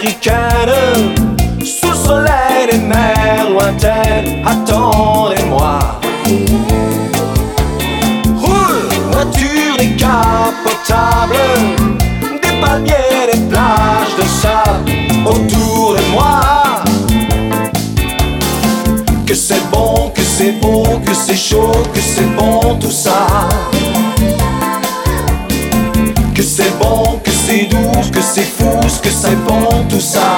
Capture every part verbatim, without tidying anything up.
américaine, sous le soleil des mers lointaines, attendez-moi. Roule, voiture décapotable, des palmiers, des plages de sable autour de moi. Que c'est bon, que c'est beau, que c'est chaud, que c'est bon tout ça. Que c'est bon, que c'est doux, que c'est fou, que c'est bon tout ça.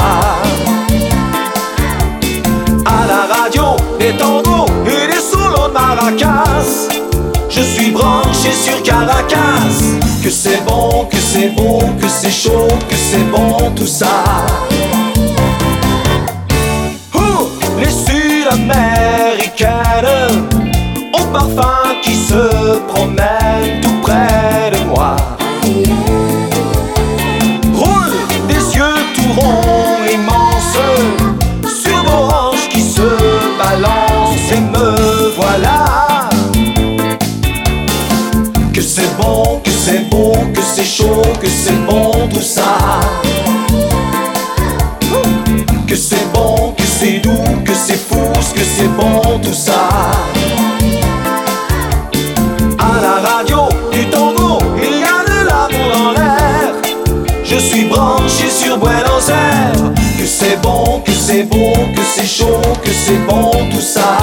À la radio, des tangos et des solos de maracas, je suis branché sur Caracas. Que c'est bon, que c'est beau, que c'est chaud, que c'est bon tout ça. Ouh, les Sud-Américaines au parfum qui se promène tout près de moi. Roule des yeux tout ronds, immenses, sur vos hanches qui se balancent, et me voilà. Que c'est bon, que c'est beau, que c'est chaud, que c'est bon tout ça. Que c'est bon, que c'est doux, que c'est fou, que c'est bon tout ça. À la radio, du tango, il y a de l'amour dans l'air. Je suis branché sur Buenos Aires. Que c'est bon, que c'est beau, que c'est chaud, que c'est bon tout ça.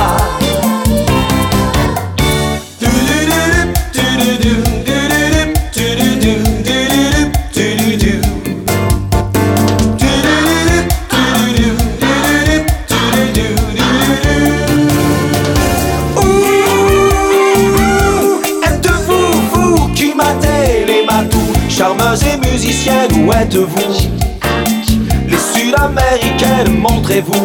Charmeuse et musicienne, où êtes-vous? Les Sud-Américaines, montrez-vous.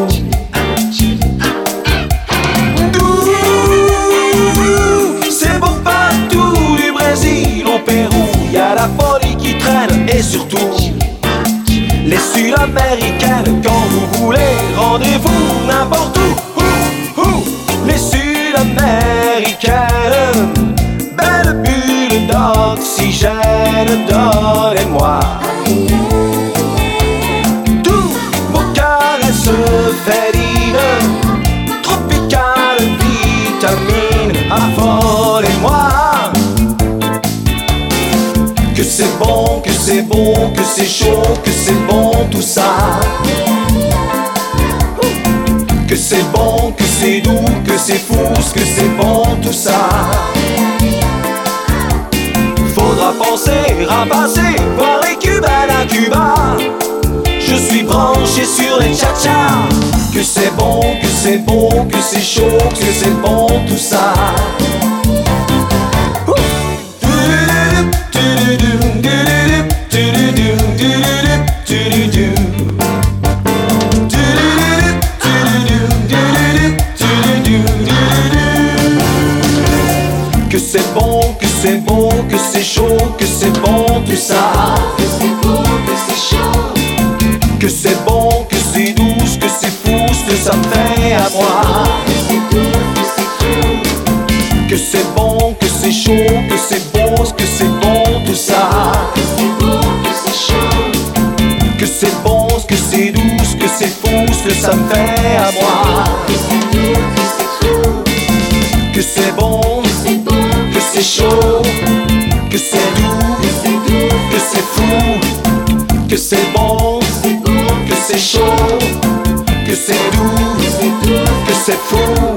C'est beau partout, du Brésil au Pérou, y a la folie qui traîne, et surtout les Sud-Américaines, quand vous voulez, rendez-vous n'importe où. Ouh, ouh. Les Sud-Américaines, belle bulle d'oxygène, donnez-moi tous vos caresses féline, tropicales vitamines, affolez-moi. Que c'est bon, que c'est beau, que c'est chaud, que c'est bon tout ça. Que c'est bon, que c'est doux, que c'est fou, que c'est bon tout ça. Faudra penser, rapasser, voir les cubaines à Cuba. Je suis branché sur les cha-cha. Que c'est bon, que c'est beau, que c'est chaud, que c'est bon tout ça. Que c'est bon, que c'est beau, que c'est chaud, que c'est bon tout ça. Que c'est beau, que c'est chaud. Que c'est bon, que c'est douce, que c'est fou, que ça me fait à moi. Que c'est doux, que c'est fou. Que c'est bon, que c'est chaud, que c'est beau, que c'est bon tout ça. Que c'est beau, que c'est chaud. Que c'est bon, que c'est douce, que c'est fou, que ça me fait à moi. Que c'est doux, que c'est fou. Que c'est bon, Que c'est beau, que c'est chaud, que c'est doux, que c'est doux, que c'est fou, que c'est bon, c'est beau, que c'est chaud, que c'est doux, que c'est doux. que c'est fou.